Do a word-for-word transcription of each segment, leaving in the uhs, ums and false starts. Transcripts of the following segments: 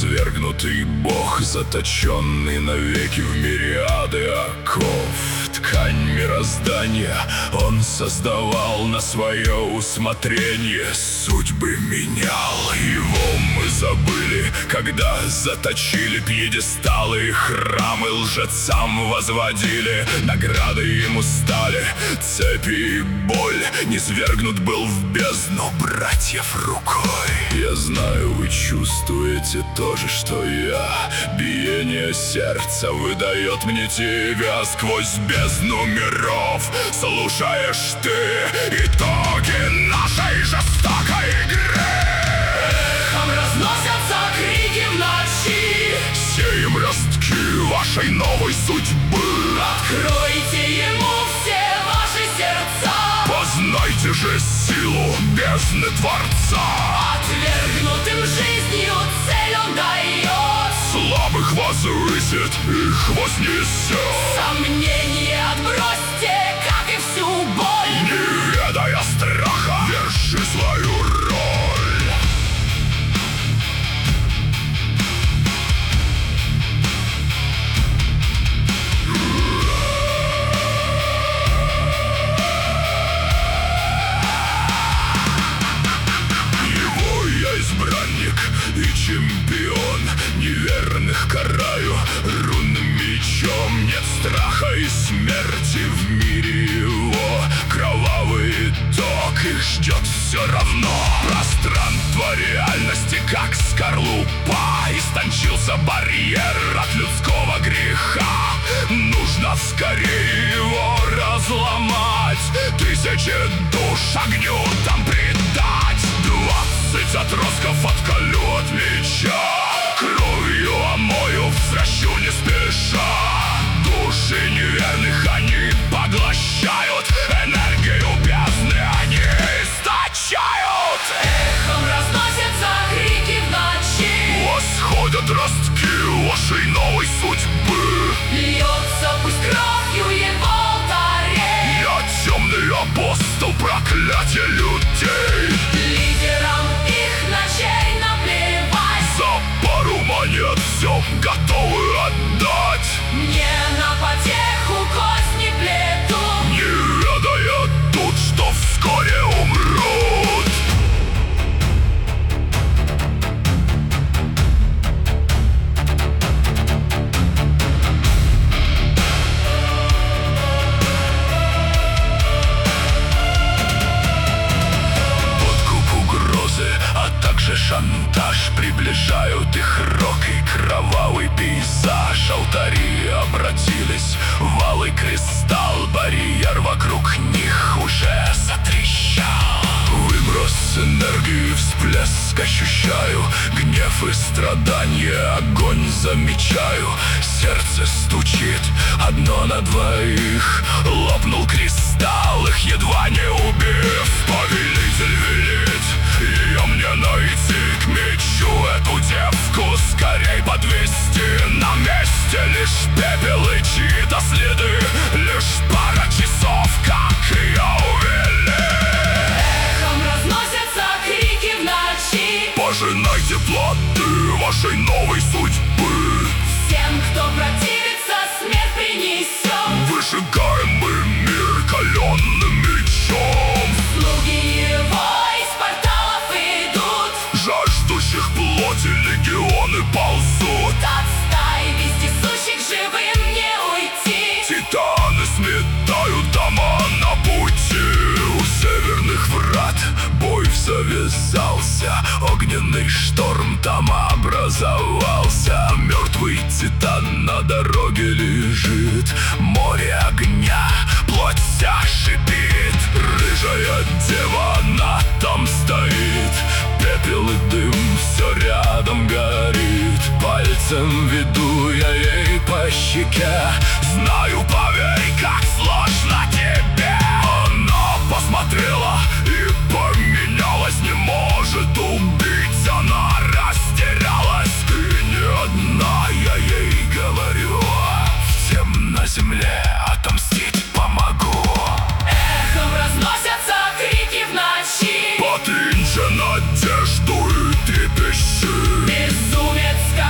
Низвергнутый бог, заточенный навеки в мириады оков. Ткань мироздания он создавал на свое усмотрение, судьбы менял. Его мы забыли, когда заточили пьедесталы, храмы лжецам возводили, награды ему стали цепи и боль. Низвергнут был в бездну братьев рукой. Я знаю, вы чувствуете то же, что я. Биение сердца выдает мне тебя сквозь бездну миров. Слушаешь ты итоги нашей жестокой игры. Эхом разносятся крики в ночи. Сеем ростки вашей новой судьбы. Откройте ему все ваши сердца. Познайте же силу бездны Творца. Отвергнутым жизнью цель он дает. Слабых возвысит, их вознесет. Сомнения отбросьте, как и всю боль. Не ведая страха, верши свою роль. Его я избранник и чемпион. Неверных караю рунным мечом. Нет страха и смерти в мире его. Кровавый итог их ждет все равно. Пространство реальности как скорлупа. Истончился барьер от людского греха. Нужно скорее его разломать. Тысячи душ огню там предать. Двадцать отростков отколю от меча. Кровью омою, взращу не спеша. Души неверных они поглощают. Энергию бездны они источают. Эхом разносятся крики в ночи. Восходят ростки вашей новой судьбы. Льется пусть кровью его алтарей. Я темный апостол проклятия людей. Лидерам их ночей наплевать. За пару монет все готовы отдать. Мне на потеху козни плетут. Не ведая тут, что вскоре умрут. Подкуп, угрозы, а также шантаж приближают их рок и кровавый пейзаж. Алтари обратились в алый кристалл. Барьер вокруг них уже затрещал. Выброс энергии, всплеск ощущаю. Гнев и страдания, огонь замечаю. Сердце стучит, одно на двоих. Лопнул кристалл, их едва не убив. Повелитель велит ее мне найти. К мечу эту девку скорей подвести. На месте лишь пепел и чьи-то следы. Лишь пара часов, как ее увели. Эхом разносятся крики в ночи. Пожинайте плоды вашей новой судьбы. Всем, кто противится, смерть принесем. Выжигаем мы мир каленым мечом. Слуги его из порталов идут. Жаждущих плоти легионы ползут. От стаи вездесущих живым не уйти. Титаны сметают дома на пути. У северных врат бой завязался. Огненный шторм там образовался. Мертвый титан на дороге лежит. Море огня, плоть вся шипит. Рыжая дева, она там стоит. Пепел и дым, все рядом горит. Пальцем веду я ей по щеке. Знаю, поверь, как сложно тебе. Она посмотрела и поменялась. Не может убить, она растерялась. И не одна, я ей говорю. Всем на земле отомстить помогу. Эхом разносятся крики в ночи. Потринь же надежду и трепещи. Безумец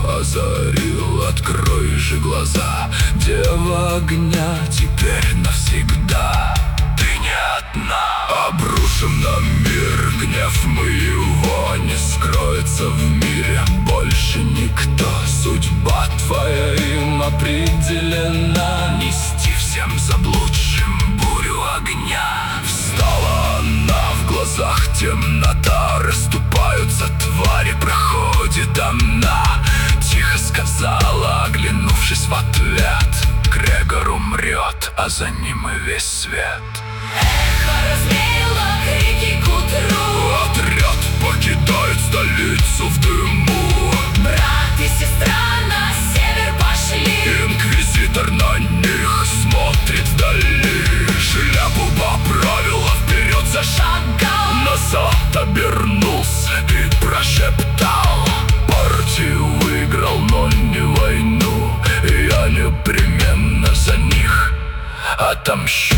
озарил, открой же глаза. Дева огня теперь навсегда, ты не одна. Обрушим на мир гнев, мы его не скроется в мире больше никто. Судьба твоя им определена, нести всем заблудшим бурю огня. Встала она, в глазах темнота, расступаются твари, проходит она. Тихо сказала, оглянувшись в ответ: Грегор умрет, а за ним и весь свет. Эхо развеяло крики к утру, отряд покидает столицу в дыму. брат и сестра на север пошли, Инквизитор на них смотрит вдали. Шляпу поправила, вперед зашагал, назад обернулся и прошептал: партию выиграл, но не войну. Я непременно за них отомщу.